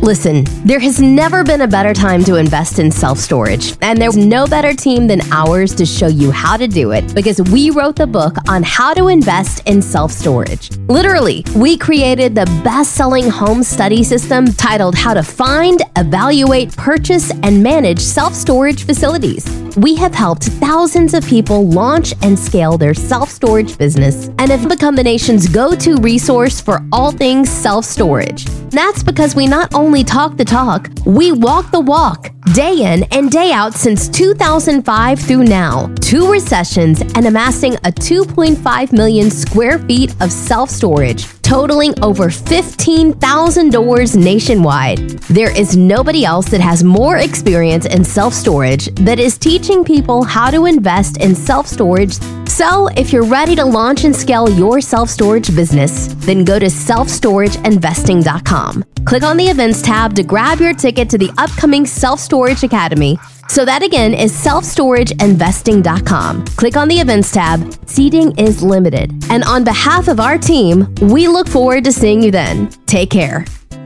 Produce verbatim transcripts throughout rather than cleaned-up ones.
Listen, there has never been a better time to invest in self-storage, and there's no better team than ours to show you how to do it, because we wrote the book on how to invest in self-storage. Literally, we created the best-selling home study system titled How to Find, Evaluate, Purchase, and Manage Self-Storage Facilities. We have helped thousands of people launch and scale their self-storage business and have become the nation's go-to resource for all things self-storage. That's because we not only talk the talk, we walk the walk, day in and day out since two thousand five through now, two recessions and amassing a two point five million square feet of self-storage, totaling over fifteen thousand doors nationwide. There is nobody else that has more experience in self-storage that is teaching people how to invest in self-storage. So if you're ready to launch and scale your self-storage business, then go to self storage investing dot com. Click on the events tab to grab your ticket to the upcoming Self-Storage Academy. So that again is self storage investing dot com. Click on the events tab. Seating is limited. And on behalf of our team, we look forward to seeing you then. Take care.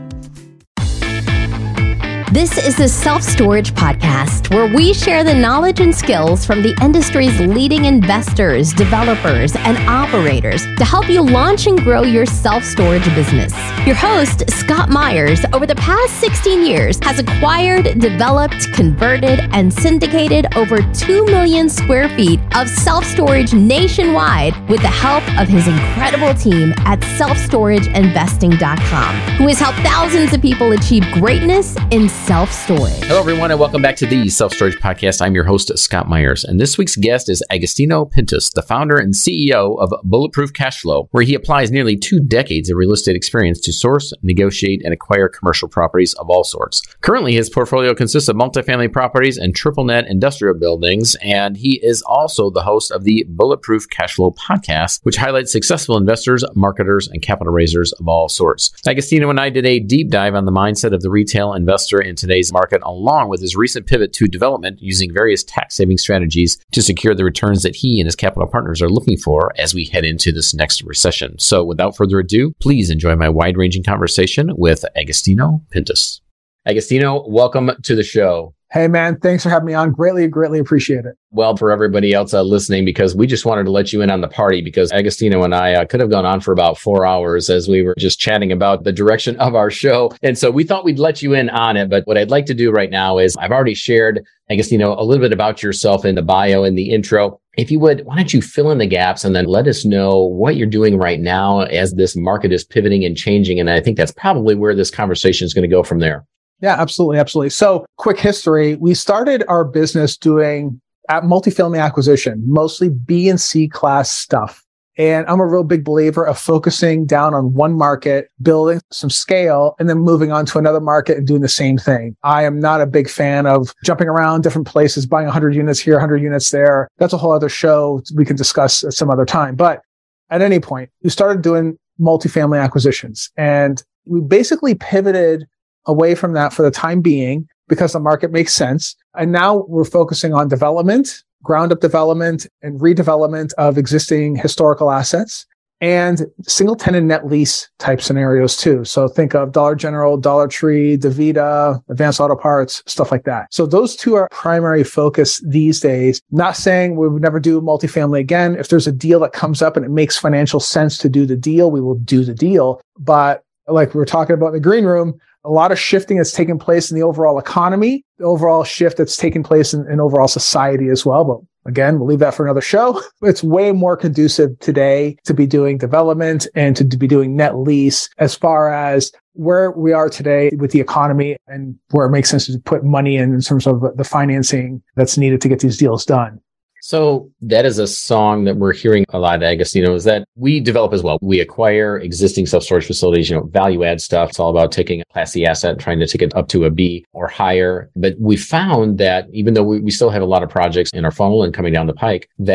This is the Self-Storage Podcast, where we share the knowledge and skills from the industry's leading investors, developers, and operators to help you launch and grow your self-storage business. Your host, Scott Myers, over the past sixteen years, has acquired, developed, converted, and syndicated over two million square feet of self-storage nationwide with the help of his incredible team at self storage investing dot com, who has helped thousands of people achieve greatness in self-storage. Hello, everyone, and welcome back to the Self-Storage Podcast. I'm your host, Scott Myers, and this week's guest is Agostino Pintus, the founder and C E O of Bulletproof Cashflow, where he applies nearly two decades of real estate experience to source, negotiate, and acquire commercial properties of all sorts. Currently, his portfolio consists of multifamily properties and triple net industrial buildings, and he is also the host of the Bulletproof Cashflow Podcast, which highlights successful investors, marketers, and capital raisers of all sorts. Agostino and I did a deep dive on the mindset of the retail investor in today's market, along with his recent pivot to development using various tax-saving strategies to secure the returns that he and his capital partners are looking for as we head into this next recession. So without further ado, please enjoy my wide-ranging conversation with Agostino Pintus. Agostino, welcome to the show. Hey, man, thanks for having me on. Greatly, greatly appreciate it. Well, for everybody else uh, listening, because we just wanted to let you in on the party, because Agostino and I uh, could have gone on for about four hours as we were just chatting about the direction of our show. And so we thought we'd let you in on it. But what I'd like to do right now is I've already shared, Agostino, a little bit about yourself in the bio and the intro. If you would, why don't you fill in the gaps and then let us know what you're doing right now as this market is pivoting and changing. And I think that's probably where this conversation is going to go from there. Yeah, absolutely. Absolutely. So quick history. We started our business doing at multifamily acquisition, mostly B and C class stuff. And I'm a real big believer of focusing down on one market, building some scale, and then moving on to another market and doing the same thing. I am not a big fan of jumping around different places, buying one hundred units here, one hundred units there. That's a whole other show we can discuss at some other time. But at any point, we started doing multifamily acquisitions, and we basically pivoted away from that for the time being because the market makes sense. And now we're focusing on development, ground up development and redevelopment of existing historical assets, and single tenant net lease type scenarios too. So think of Dollar General, Dollar Tree, DaVita, Advanced Auto Parts, stuff like that. So those two are primary focus these days. Not saying we would never do multifamily again. If there's a deal that comes up and it makes financial sense to do the deal, we will do the deal. But like we were talking about in the green room, a lot of shifting that's taken place in the overall economy, the overall shift that's taken place in, in overall society as well. But again, we'll leave that for another show. It's way more conducive today to be doing development and to, to be doing net lease as far as where we are today with the economy and where it makes sense to put money in in terms of the financing that's needed to get these deals done. So that is a song that we're hearing a lot at Agostino, is that we develop as well. We acquire existing self-storage facilities, you know, value add stuff. It's all about taking a Class C asset, trying to take it up to a B or higher. But we found that even though we, we still have a lot of projects in our funnel and coming down the pike, that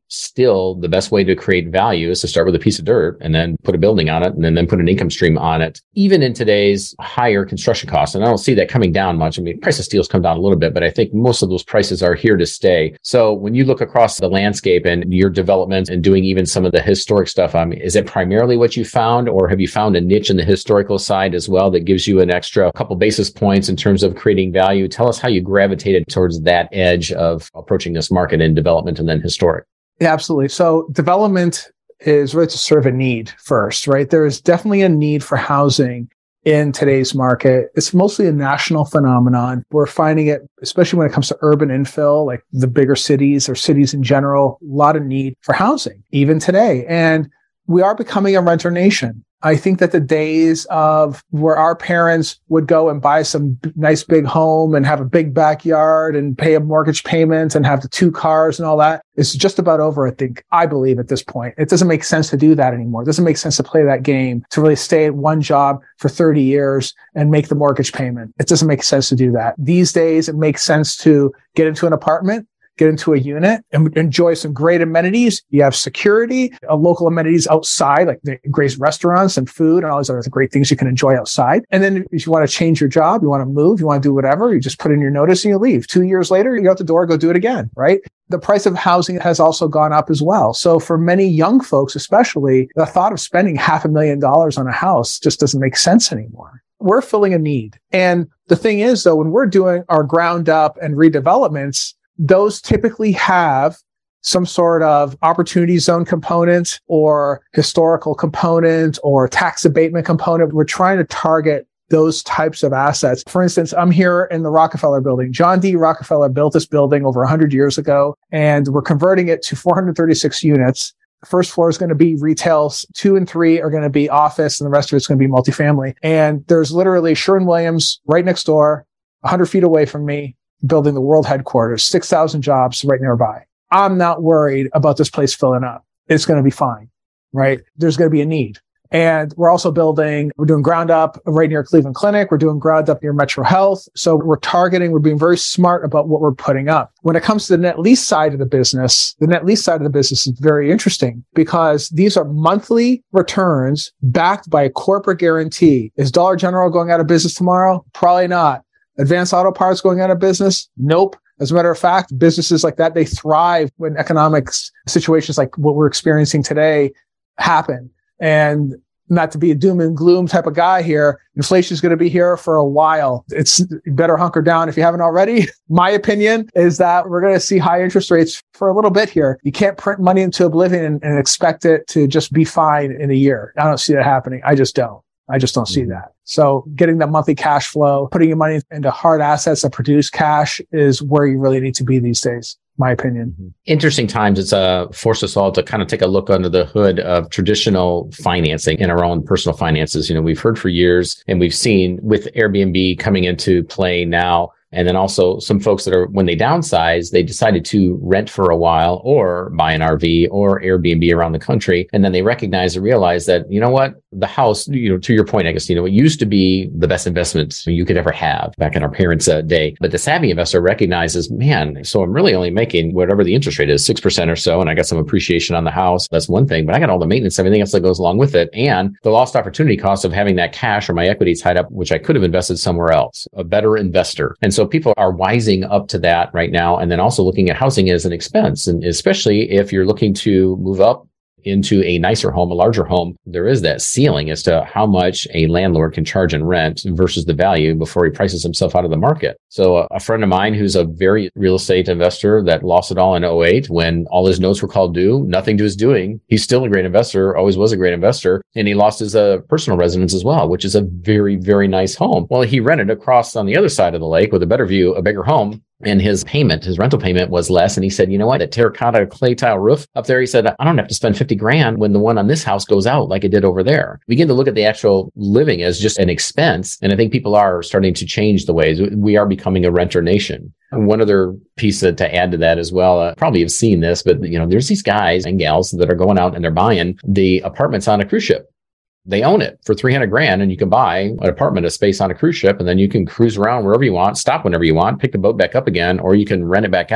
still the best way to create value is to start with a piece of dirt and then put a building on it and then, then put an income stream on it, even in today's higher construction costs. And I don't see that coming down much. I mean, price of steel's come down a little bit, but I think most of those prices are here to stay. So when you look across the landscape and your development and doing even some of the historic stuff, I mean, is it primarily what you found, or have you found a niche in the historical side as well that gives you an extra couple basis points in terms of creating value? Tell us how you gravitated towards that edge of approaching this market in development and then historic. Yeah, absolutely. So development is really to serve a need first, right? There is definitely a need for housing in today's market. It's mostly a national phenomenon. We're finding it, especially when it comes to urban infill, like the bigger cities or cities in general, a lot of need for housing, even today. And we are becoming a renter nation. I think that the days of where our parents would go and buy some b- nice big home and have a big backyard and pay a mortgage payment and have the two cars and all that is just about over, I think, I believe at this point. It doesn't make sense to do that anymore. It doesn't make sense to play that game, to really stay at one job for thirty years and make the mortgage payment. It doesn't make sense to do that. These days, it makes sense to get into an apartment, get into a unit and enjoy some great amenities. You have security, uh, local amenities outside, like the great restaurants and food and all these other great things you can enjoy outside. And then if you want to change your job, you want to move, you want to do whatever, you just put in your notice and you leave. Two years later, you go out the door, go do it again, right? The price of housing has also gone up as well. So for many young folks, especially, the thought of spending half a million dollars on a house just doesn't make sense anymore. We're filling a need. And the thing is, though, when we're doing our ground up and redevelopments, those typically have some sort of opportunity zone component or historical component or tax abatement component. We're trying to target those types of assets. For instance, I'm here in the Rockefeller building. John D. Rockefeller built this building over one hundred years ago, and we're converting it to four hundred thirty-six units. The first floor is going to be retail, two and three are going to be office, and the rest of it's going to be multifamily. And there's literally Sherwin-Williams right next door, one hundred feet away from me, building the world headquarters, six thousand jobs right nearby. I'm not worried about this place filling up. It's going to be fine, right? There's going to be a need. And we're also building, we're doing ground up right near Cleveland Clinic. We're doing ground up near Metro Health. So we're targeting, we're being very smart about what we're putting up. When it comes to the net lease side of the business, the net lease side of the business is very interesting because these are monthly returns backed by a corporate guarantee. Is Dollar General going out of business tomorrow? Probably not. Advanced Auto Parts going out of business? Nope. As a matter of fact, businesses like that, they thrive when economic situations like what we're experiencing today happen. And not to be a doom and gloom type of guy here, inflation is going to be here for a while. It's better hunker down if you haven't already. My opinion is that we're going to see high interest rates for a little bit here. You can't print money into oblivion and, and expect it to just be fine in a year. I don't see that happening. I just don't. I just don't see that. So getting that monthly cash flow, putting your money into hard assets that produce cash is where you really need to be these days, my opinion. Interesting times. It's uh, forced us all to kind of take a look under the hood of traditional financing in our own personal finances. You know, we've heard for years and we've seen with Airbnb coming into play now. And then also some folks that are, when they downsize, they decided to rent for a while or buy an R V or Airbnb around the country. And then they recognize and realize that, you know what, the house, you know, to your point, Agostino, it used to be the best investment you could ever have back in our parents' uh, day. But the savvy investor recognizes, man, so I'm really only making whatever the interest rate is, six percent or so. And I got some appreciation on the house. That's one thing, but I got all the maintenance, everything else that goes along with it. And the lost opportunity cost of having that cash or my equity tied up, which I could have invested somewhere else, a better investor. And so people are wising up to that right now. And then also looking at housing as an expense. And especially if you're looking to move up into a nicer home, a larger home, there is that ceiling as to how much a landlord can charge in rent versus the value before he prices himself out of the market. So uh, a friend of mine who's a very real estate investor that lost it all in oh eight when all his notes were called due, nothing to his doing. He's still a great investor, always was a great investor. And he lost his uh, personal residence as well, which is a very, very nice home. Well, he rented across on the other side of the lake with a better view, a bigger home. And his payment, his rental payment was less. And he said, you know what, that terracotta clay tile roof up there, he said, I don't have to spend fifty grand when the one on this house goes out like it did over there. We begin to look at the actual living as just an expense. And I think people are starting to change the ways. We are becoming a renter nation. And one other piece to, to add to that as well, uh, probably have seen this, but you know, there's these guys and gals that are going out and they're buying the apartments on a cruise ship. They own it for three hundred grand and you can buy an apartment, a space on a cruise ship, and then you can cruise around wherever you want, stop whenever you want, pick the boat back up again, or you can rent it back out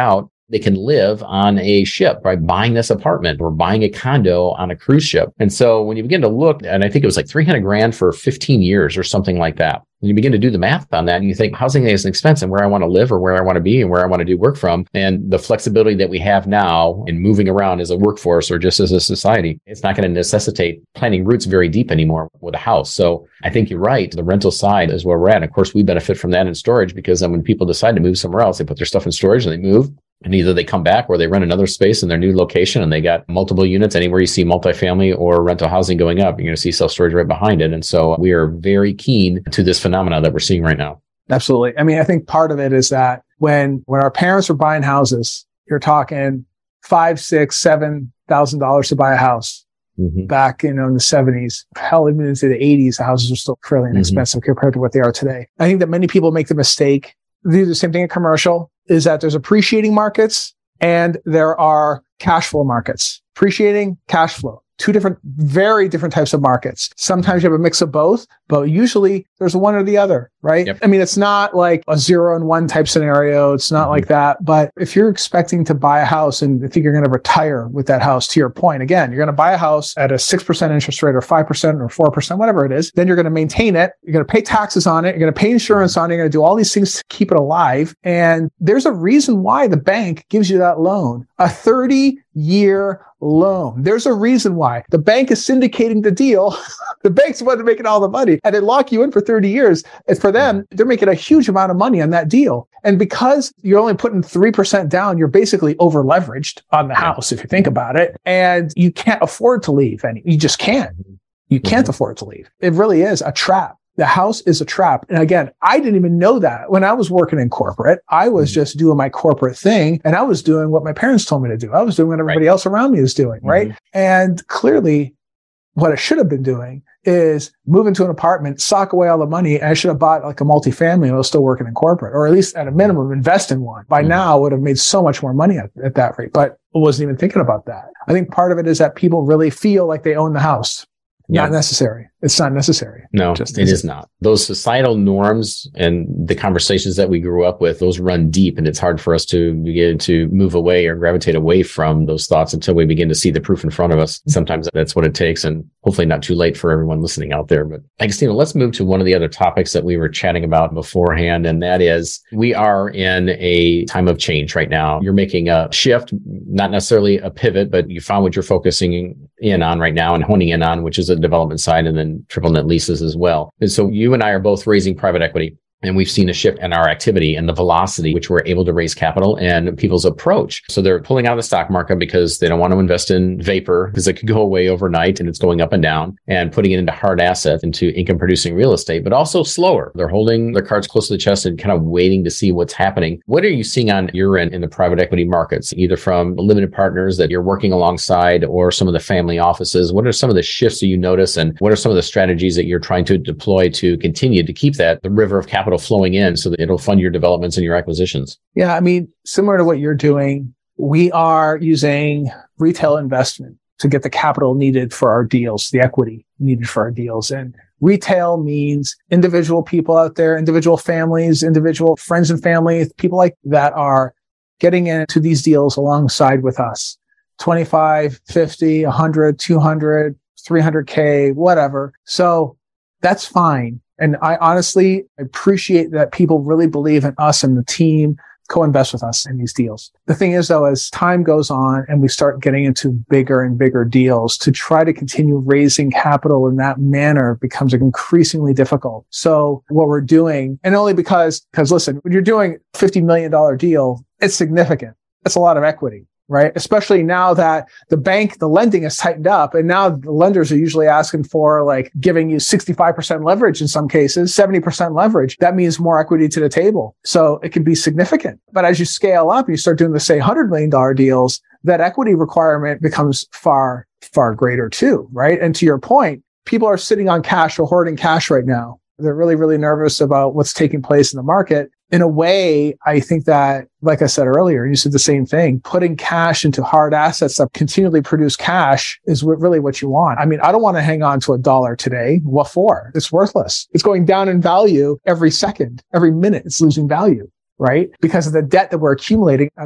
they can live on a ship by buying this apartment or buying a condo on a cruise ship. And so when you begin to look, and I think it was like three hundred grand for fifteen years or something like that. When you begin to do the math on that and you think housing is an expense and where I want to live or where I want to be and where I want to do work from, and the flexibility that we have now in moving around as a workforce or just as a society, it's not going to necessitate planting roots very deep anymore with a house. So I think you're right. The rental side is where we're at. Of course, we benefit from that in storage, because then when people decide to move somewhere else, they put their stuff in storage and they move. And either they come back or they rent another space in their new location and they got multiple units. Anywhere you see multifamily or rental housing going up, you're going to see self-storage right behind it. And so we are very keen to this phenomena that we're seeing right now. Absolutely. I mean, I think part of it is that when, when our parents were buying houses, you're talking five, six, seven thousand dollars to buy a house. Mm-hmm. Back, you know, in the seventies, hell, even into the eighties, the houses were still fairly inexpensive mm-hmm. compared to what they are today. I think that many people make the mistake. They do the same thing in commercial, is that there's appreciating markets and there are cash flow markets. Appreciating, cash flow. Two different, very different types of markets. Sometimes you have a mix of both, but usually there's one or the other, right? Yep. I mean, it's not like a zero and one type scenario. It's not mm-hmm. like that. But if you're expecting to buy a house and think you're going to retire with that house, to your point, again, you're going to buy a house at a six percent interest rate or five percent or four percent, whatever it is. Then you're going to maintain it. You're going to pay taxes on it. You're going to pay insurance on it. You're going to do all these things to keep it alive. And there's a reason why the bank gives you that loan, a thirty year loan. There's a reason why the bank is syndicating the deal. The bank's the one making all the money, and they lock you in for thirty years. And for them, they're making a huge amount of money on that deal. And because you're only putting three percent down, you're basically over leveraged on the house, if you think about it. And you can't afford to leave. And you just can't. You can't mm-hmm. afford to leave. It really is a trap. The house is a trap. And again, I didn't even know that when I was working in corporate. I was mm-hmm. just doing my corporate thing, and I was doing what my parents told me to do. I was doing what everybody right. else around me was doing, mm-hmm. right? And clearly, what I should have been doing is move into an apartment, sock away all the money, and I should have bought like a multifamily and I was still working in corporate, or at least at a minimum invest in one. By mm-hmm. now, I would have made so much more money at, at that rate, but I wasn't even thinking about that. I think part of it is that people really feel like they own the house. Yeah. Not necessary. It's not necessary. No, Just it is not. Those societal norms and the conversations that we grew up with, those run deep, and it's hard for us to begin to move away or gravitate away from those thoughts until we begin to see the proof in front of us. Sometimes that's what it takes, and hopefully not too late for everyone listening out there. But Agostino, let's move to one of the other topics that we were chatting about beforehand, and that is we are in a time of change right now. You're making a shift, not necessarily a pivot, but you found what you're focusing in on right now and honing in on, which is the development side and then triple net leases as well. And so you and I are both raising private equity, and we've seen a shift in our activity and the velocity which we're able to raise capital and people's approach. So they're pulling out of the stock market because they don't want to invest in vapor because it could go away overnight and it's going up and down, and putting it into hard assets, into income producing real estate, but also slower. They're holding their cards close to the chest and kind of waiting to see what's happening. What are you seeing on your end in the private equity markets, either from the limited partners that you're working alongside or some of the family offices? What are some of the shifts that you notice, and what are some of the strategies that you're trying to deploy to continue to keep that, the river of capital flowing in so that it'll fund your developments and your acquisitions? Yeah, I mean, similar to what you're doing, we are using retail investment to get the capital needed for our deals, the equity needed for our deals. And retail means individual people out there, individual families, individual friends and family, people like that are getting into these deals alongside with us. twenty-five, fifty, one hundred, two hundred, three hundred K, whatever. So that's fine. And I honestly appreciate that people really believe in us and the team, co-invest with us in these deals. The thing is, though, as time goes on and we start getting into bigger and bigger deals, to try to continue raising capital in that manner becomes increasingly difficult. So what we're doing, and only because, because listen, when you're doing a fifty million dollars deal, it's significant. It's a lot of equity. Right? Especially now that the bank, the lending has tightened up, and now the lenders are usually asking for like giving you sixty-five percent leverage in some cases, seventy percent leverage. That means more equity to the table. So it can be significant. But as you scale up and you start doing the, say, one hundred million dollars deals, that equity requirement becomes far, far greater too, right? And to your point, people are sitting on cash or hoarding cash right now. They're really, really nervous about what's taking place in the market. In a way, I think that, like I said earlier, you said the same thing, putting cash into hard assets that continually produce cash is what, really what you want. I mean, I don't want to hang on to a dollar today. What for? It's worthless. It's going down in value every second, every minute. It's losing value, right? Because of the debt that we're accumulating as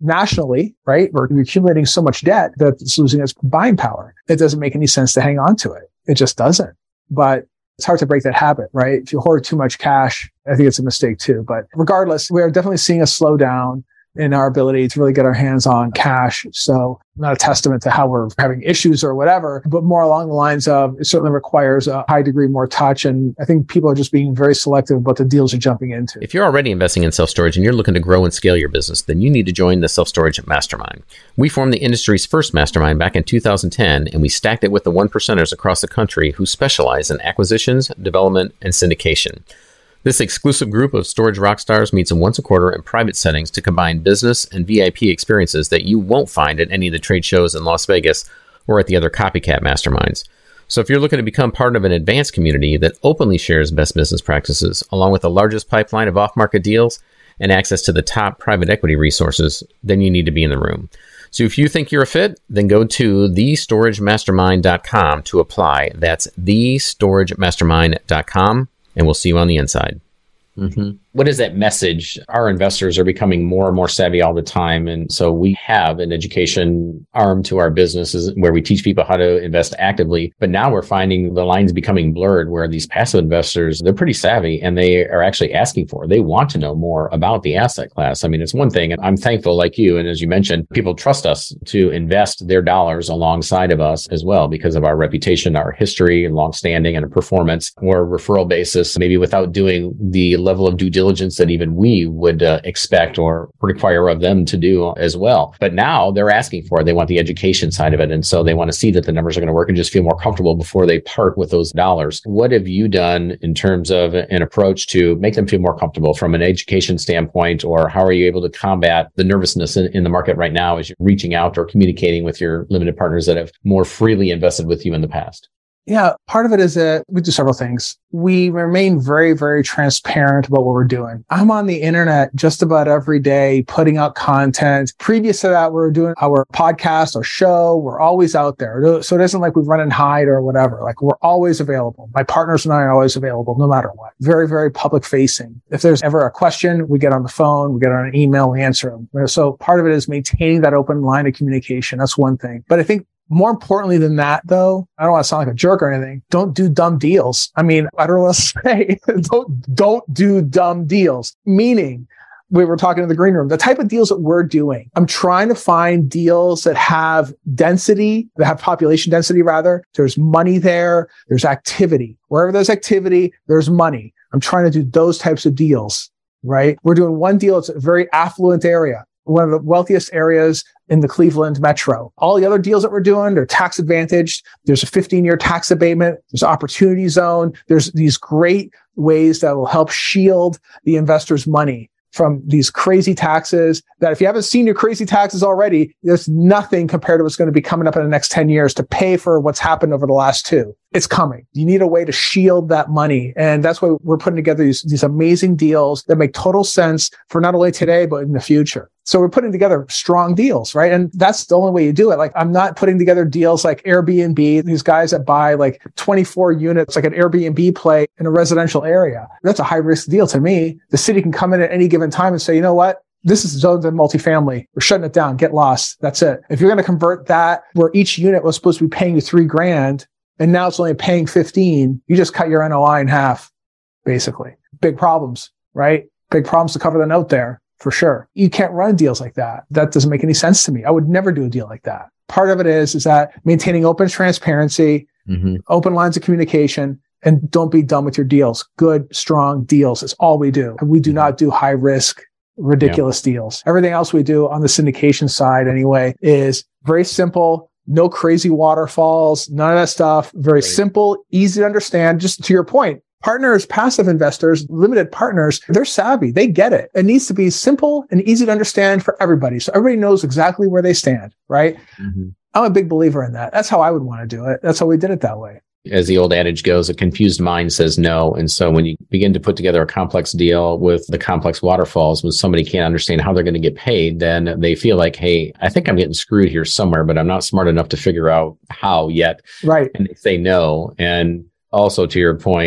nationally, right? We're accumulating so much debt that it's losing its buying power. It doesn't make any sense to hang on to it. It just doesn't. But it's hard to break that habit, right? If you hoard too much cash, I think it's a mistake too. But regardless, we are definitely seeing a slowdown in our ability to really get our hands on cash. So not a testament to how we're having issues or whatever, but more along the lines of it certainly requires a high degree more touch. And I think people are just being very selective about the deals you're jumping into. If you're already investing in self-storage and you're looking to grow and scale your business, then you need to join the Self-Storage Mastermind. We formed the industry's first mastermind back in two thousand ten, and we stacked it with the one percenters across the country who specialize in acquisitions, development, and syndication. This exclusive group of storage rock stars meets once a quarter in private settings to combine business and V I P experiences that you won't find at any of the trade shows in Las Vegas or at the other copycat masterminds. So if you're looking to become part of an advanced community that openly shares best business practices, along with the largest pipeline of off-market deals and access to the top private equity resources, then you need to be in the room. So if you think you're a fit, then go to the storage mastermind dot com to apply. That's the storage mastermind dot com. And we'll see you on the inside. Mm-hmm. What is that message? Our investors are becoming more and more savvy all the time. And so we have an education arm to our businesses where we teach people how to invest actively. But now we're finding the lines becoming blurred where these passive investors, they're pretty savvy and they are actually asking for, they want to know more about the asset class. I mean, it's one thing, and I'm thankful like you. And as you mentioned, people trust us to invest their dollars alongside of us as well because of our reputation, our history and longstanding and a performance or referral basis, maybe without doing the level of due diligence that even we would uh, expect or require of them to do as well. But now they're asking for it. They want the education side of it. And so they want to see that the numbers are going to work and just feel more comfortable before they part with those dollars. What have you done in terms of an approach to make them feel more comfortable from an education standpoint, or how are you able to combat the nervousness in, in the market right now as you're reaching out or communicating with your limited partners that have more freely invested with you in the past? Yeah, part of it is that we do several things. We remain very, very transparent about what we're doing. I'm on the internet just about every day, putting out content. Previous to that, we we're doing our podcast or show. We're always out there. So it isn't like we run and hide or whatever. Like we're always available. My partners and I are always available, no matter what. Very, very public facing. If there's ever a question, we get on the phone, we get on an email, we answer them. So part of it is maintaining that open line of communication. That's one thing. But I think more importantly than that, though, I don't want to sound like a jerk or anything. Don't do dumb deals. I mean, I don't know what to say. don't, don't do dumb deals. Meaning, we were talking in the green room, the type of deals that we're doing. I'm trying to find deals that have density, that have population density rather. There's money there. There's activity. Wherever there's activity, there's money. I'm trying to do those types of deals, right? We're doing one deal. It's a very affluent area, one of the wealthiest areas in the Cleveland metro. All the other deals that we're doing, they're tax advantaged. There's a fifteen year tax abatement. There's opportunity zone. There's these great ways that will help shield the investor's money from these crazy taxes that if you haven't seen your crazy taxes already, there's nothing compared to what's going to be coming up in the next ten years to pay for what's happened over the last two. It's coming. You need a way to shield that money. And that's why we're putting together these, these amazing deals that make total sense for not only today, but in the future. So we're putting together strong deals, right? And that's the only way you do it. Like I'm not putting together deals like Airbnb, these guys that buy like twenty-four units, like an Airbnb play in a residential area. That's a high risk deal to me. The city can come in at any given time and say, you know what? This is zoned in multifamily. We're shutting it down. Get lost. That's it. If you're going to convert that where each unit was supposed to be paying you three grand and now it's only paying fifteen, you just cut your N O I in half, basically. Big problems, right? Big problems to cover the note there. For sure. You can't run deals like that. That doesn't make any sense to me. I would never do a deal like that. Part of it is, is that maintaining open transparency, mm-hmm. open lines of communication, and don't be dumb with your deals. Good, strong deals is all we do. And we do not do high risk, ridiculous yeah. deals. Everything else we do on the syndication side anyway is very simple. No crazy waterfalls, none of that stuff. Very right. simple, easy to understand. Just to your point, partners, passive investors, limited partners, they're savvy. They get it. It needs to be simple and easy to understand for everybody. So everybody knows exactly where they stand, right? Mm-hmm. I'm a big believer in that. That's how I would want to do it. That's how we did it that way. As the old adage goes, a confused mind says no. And so when you begin to put together a complex deal with the complex waterfalls, when somebody can't understand how they're going to get paid, then they feel like, hey, I think I'm getting screwed here somewhere, but I'm not smart enough to figure out how yet. Right. And they say no. And also to your point,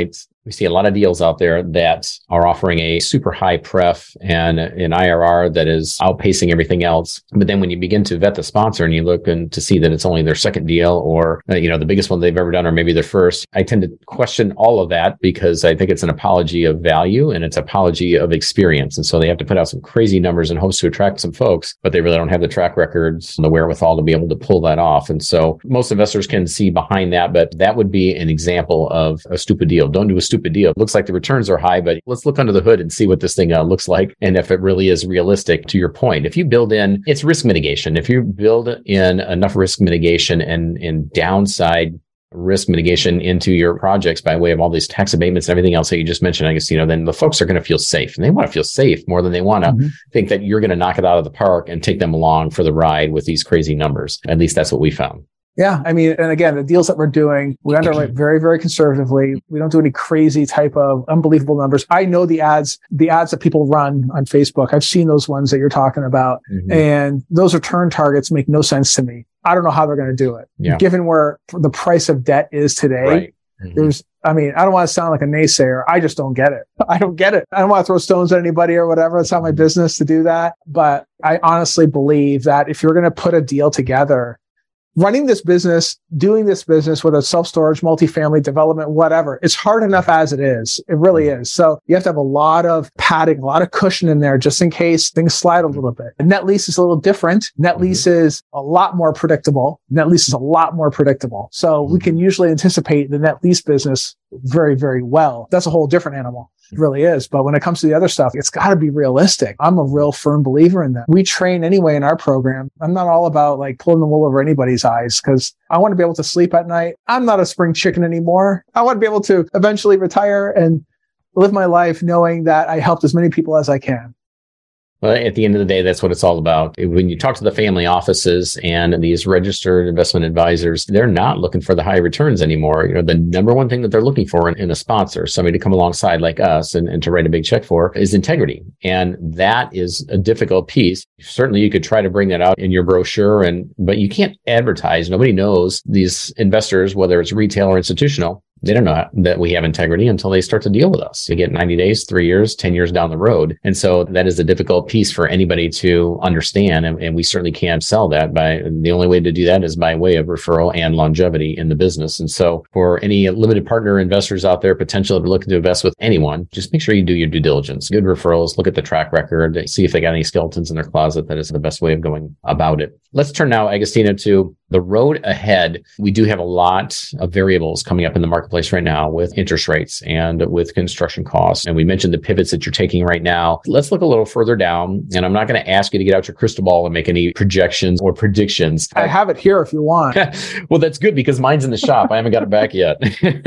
We see a lot of deals out there that are offering a super high pref and an I R R that is outpacing everything else. But then when you begin to vet the sponsor and you look and to see that it's only their second deal or, uh, you know, the biggest one they've ever done, or maybe their first, I tend to question all of that because I think it's an apology of value and it's apology of experience. And so they have to put out some crazy numbers in hopes to attract some folks, but they really don't have the track records and the wherewithal to be able to pull that off. And so most investors can see behind that, but that would be an example of a stupid deal. Don't do a stupid deal. It looks like the returns are high, but let's look under the hood and see what this thing uh, looks like. And if it really is realistic. To your point, if you build in, it's risk mitigation. If you build in enough risk mitigation and, and downside risk mitigation into your projects by way of all these tax abatements and everything else that you just mentioned, I guess, you know, then the folks are going to feel safe, and they want to feel safe more than they want to mm-hmm. think that you're going to knock it out of the park and take them along for the ride with these crazy numbers. At least that's what we found. Yeah. I mean, and again, the deals that we're doing, we underwrite very, very conservatively. We don't do any crazy type of unbelievable numbers. I know the ads, the ads that people run on Facebook. I've seen those ones that you're talking about. Mm-hmm. And those return targets make no sense to me. I don't know how they're going to do it. Yeah. Given where the price of debt is today, right. mm-hmm. there's, I mean, I don't want to sound like a naysayer. I just don't get it. I don't get it. I don't want to throw stones at anybody or whatever. It's not my business to do that. But I honestly believe that if you're going to put a deal together, running this business, doing this business, whether it's self-storage, multifamily development, whatever, it's hard enough as it is. It really is. So you have to have a lot of padding, a lot of cushion in there just in case things slide a little bit. And net lease is a little different. Net lease is a lot more predictable. Net lease is a lot more predictable. So we can usually anticipate the net lease business very, very well. That's a whole different animal. It really is. But when it comes to the other stuff, it's got to be realistic. I'm a real firm believer in that. We train anyway in our program. I'm not all about like pulling the wool over anybody's eyes because I want to be able to sleep at night. I'm not a spring chicken anymore. I want to be able to eventually retire and live my life knowing that I helped as many people as I can. Well, at the end of the day, that's what it's all about. When you talk to the family offices and these registered investment advisors, they're not looking for the high returns anymore. You know, the number one thing that they're looking for in, in a sponsor, somebody to come alongside like us and, and to write a big check for, is integrity. And that is a difficult piece. Certainly, you could try to bring that out in your brochure, and but you can't advertise. Nobody knows these investors, whether it's retail or institutional. They don't know that we have integrity until they start to deal with us. You get ninety days, three years, ten years down the road. And so that is a difficult piece for anybody to understand. And, and we certainly can't sell that by the only way to do that is by way of referral and longevity in the business. And so for any limited partner investors out there, potential to looking to invest with anyone, just make sure you do your due diligence. Good referrals, look at the track record, see if they got any skeletons in their closet. That is the best way of going about it. Let's turn now, Agostinho, to the road ahead. We do have a lot of variables coming up in the marketplace right now with interest rates and with construction costs. And we mentioned the pivots that you're taking right now. Let's look a little further down. And I'm not going to ask you to get out your crystal ball and make any projections or predictions. I have it here if you want. Well, that's good because mine's in the shop. I haven't got it back yet.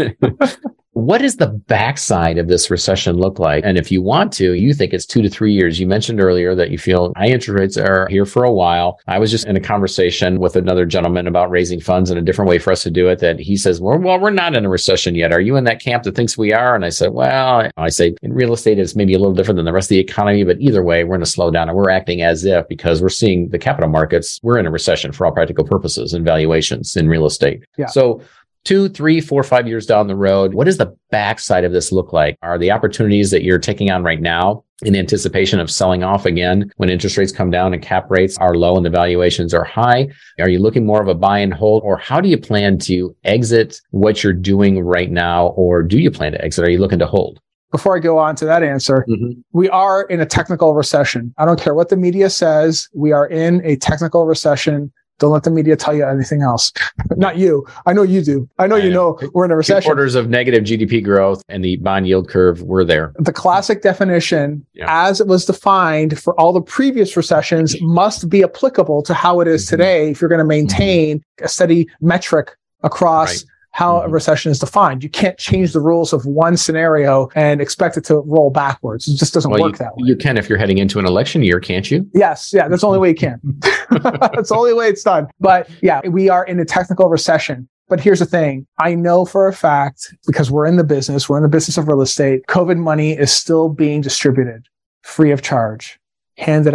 What does the backside of this recession look like? And if you want to, you think it's two to three years. You mentioned earlier that you feel high interest rates are here for a while. I was just in a conversation with another gentleman about raising funds and a different way for us to do it, that he says, well, well, we're not in a recession yet. Are you in that camp that thinks we are? And I said, well, I say in real estate, it's maybe a little different than the rest of the economy, but either way, we're going to slow down and we're acting as if, because we're seeing the capital markets, we're in a recession for all practical purposes and valuations in real estate. Yeah. So two, three, four, five years down the road, what does the backside of this look like? Are the opportunities that you're taking on right now in anticipation of selling off again when interest rates come down and cap rates are low and the valuations are high? Are you looking more of a buy and hold, or how do you plan to exit what you're doing right now? Or do you plan to exit? Are you looking to hold? Before I go on to that answer, mm-hmm. we are in a technical recession. I don't care what the media says. We are in a technical recession. Don't let the media tell you anything else. Not you. I know you do. I know I you know. know we're in a recession. Two quarters of negative G D P growth and the bond yield curve were there. The classic definition, yeah. as it was defined for all the previous recessions, must be applicable to how it is mm-hmm. today if you're going to maintain mm-hmm. a steady metric across right. how mm-hmm. a recession is defined. You can't change the rules of one scenario and expect it to roll backwards. It just doesn't well, work you, that way. You can if you're heading into an election year, can't you? Yes. Yeah. That's the only way you can. That's the only way it's done. But yeah, we are in a technical recession. But here's the thing. I know for a fact, because we're in the business, we're in the business of real estate, COVID money is still being distributed free of charge, handed out.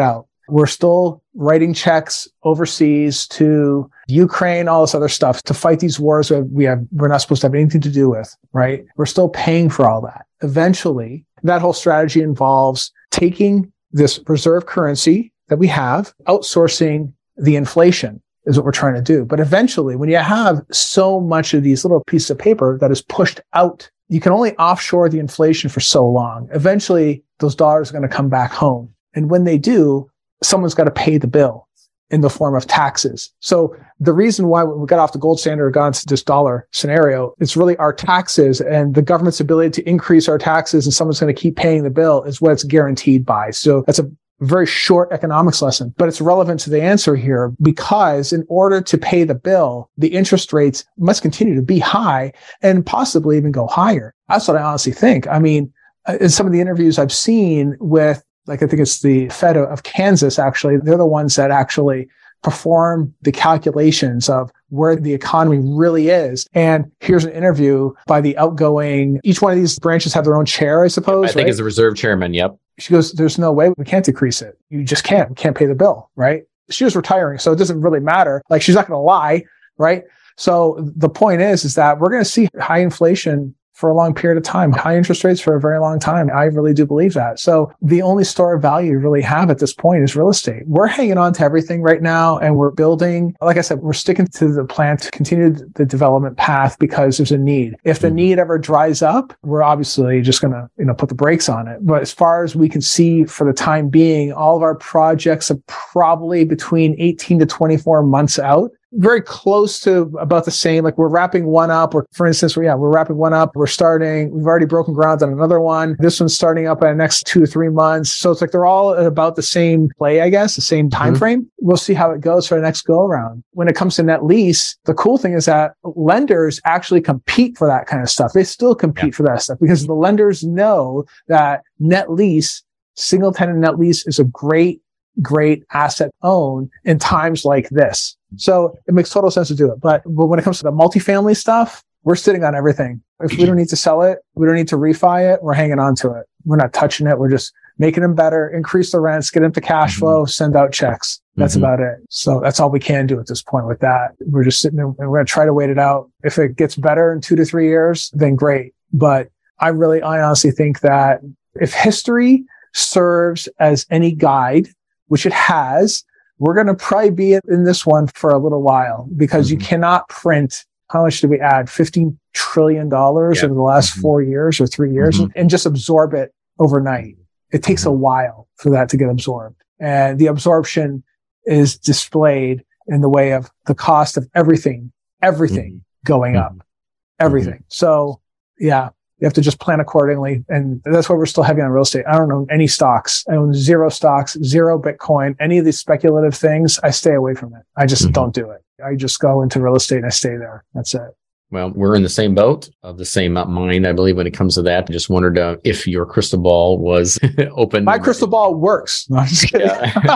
We're still writing checks overseas to Ukraine, all this other stuff to fight these wars that we have, we're not supposed to have anything to do with, right? We're still paying for all that. Eventually, that whole strategy involves taking this reserve currency that we have, outsourcing the inflation is what we're trying to do. But eventually, when you have so much of these little pieces of paper that is pushed out, you can only offshore the inflation for so long. Eventually, those dollars are going to come back home. And when they do, someone's got to pay the bill in the form of taxes. So the reason why we got off the gold standard, got into this dollar scenario, it's really our taxes and the government's ability to increase our taxes and someone's going to keep paying the bill is what it's guaranteed by. So that's a very short economics lesson, but it's relevant to the answer here because in order to pay the bill, the interest rates must continue to be high and possibly even go higher. That's what I honestly think. I mean, in some of the interviews I've seen with, like, I think it's the Fed of Kansas, actually, they're the ones that actually perform the calculations of where the economy really is. And here's an interview by the outgoing, each one of these branches have their own chair, I suppose. I think right? it's the reserve chairman. Yep. She goes, there's no way we can't decrease it. You just can't. We can't pay the bill, right? She was retiring, so it doesn't really matter. Like, she's not going to lie, right? So the point is, is that we're going to see high inflation for a long period of time, high interest rates for a very long time. I really do believe that. So the only store of value you really have at this point is real estate. We're hanging on to everything right now and we're building, like I said, we're sticking to the plan to continue the development path because there's a need. If the need ever dries up, we're obviously just going to, you know, put the brakes on it. But as far as we can see for the time being, all of our projects are probably between eighteen to twenty-four months out. Very close to about the same. Like, we're wrapping one up, or for instance, we, yeah, we're wrapping one up. We're starting, we've already broken ground on another one. This one's starting up in the next two to three months. So it's like they're all at about the same play, I guess, the same time mm-hmm. frame. We'll see how it goes for the next go around. When it comes to net lease, the cool thing is that lenders actually compete for that kind of stuff. They still compete yeah. for that stuff because the lenders know that net lease, single tenant net lease is a great great asset own in times like this. So it makes total sense to do it. But, but when it comes to the multifamily stuff, we're sitting on everything. If we don't need to sell it, we don't need to refi it, we're hanging on to it. We're not touching it. We're just making them better, increase the rents, get into cash flow, mm-hmm. send out checks. That's mm-hmm. about it. So that's all we can do at this point with that. We're just sitting there and we're going to try to wait it out. If it gets better in two to three years, then great. But I really, I honestly think that if history serves as any guide, which it has, we're going to probably be in this one for a little while because mm-hmm. you cannot print, how much did we add? fifteen trillion dollars yeah. over the last mm-hmm. four years or three years mm-hmm. and just absorb it overnight. It takes mm-hmm. a while for that to get absorbed. And the absorption is displayed in the way of the cost of everything, everything mm-hmm. going mm-hmm. up, everything. Mm-hmm. So yeah. You have to just plan accordingly. And that's why we're still heavy on real estate. I don't own any stocks. I own zero stocks, zero Bitcoin, any of these speculative things. I stay away from it. I just mm-hmm. don't do it. I just go into real estate and I stay there. That's it. Well, we're in the same boat, of the same mind, I believe, when it comes to that. I just wondered uh, if your crystal ball was open. My crystal ball works. No, I'm just kidding.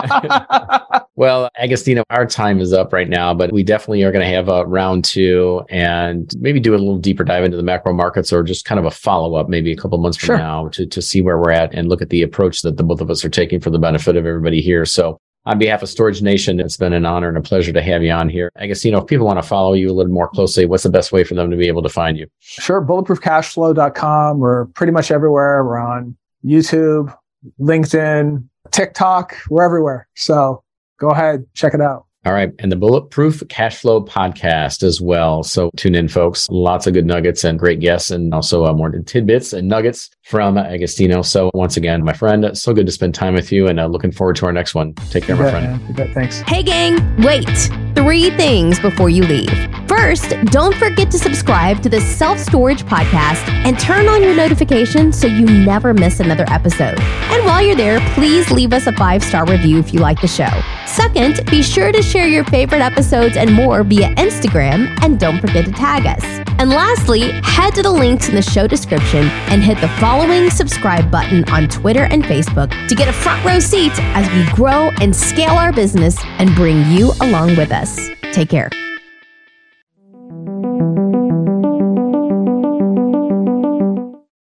Yeah. Well, Agostino, our time is up right now, but we definitely are going to have a round two and maybe do a little deeper dive into the macro markets, or just kind of a follow-up maybe a couple months from sure. now to, to see where we're at and look at the approach that the both of us are taking for the benefit of everybody here. So on behalf of Storage Nation, it's been an honor and a pleasure to have you on here. Agostino, if people want to follow you a little more closely, what's the best way for them to be able to find you? Sure. bulletproof cash flow dot com. We're pretty much everywhere. We're on YouTube, LinkedIn, TikTok. We're everywhere. So go ahead, check it out. All right. And the Bulletproof Cash Flow podcast as well. So tune in, folks. Lots of good nuggets and great guests, and also uh, more tidbits and nuggets from Agostino. So once again, my friend, so good to spend time with you, and uh, looking forward to our next one. Take care, you my bet, friend. Man. You bet. Thanks. Hey, gang, wait. Three things before you leave. First, don't forget to subscribe to the Self Storage Podcast and turn on your notifications so you never miss another episode. And while you're there, please leave us a five-star review if you like the show. Second, be sure to share your favorite episodes and more via Instagram, and don't forget to tag us. And lastly, head to the links in the show description and hit the following subscribe button on Twitter and Facebook to get a front row seat as we grow and scale our business and bring you along with us. Take care.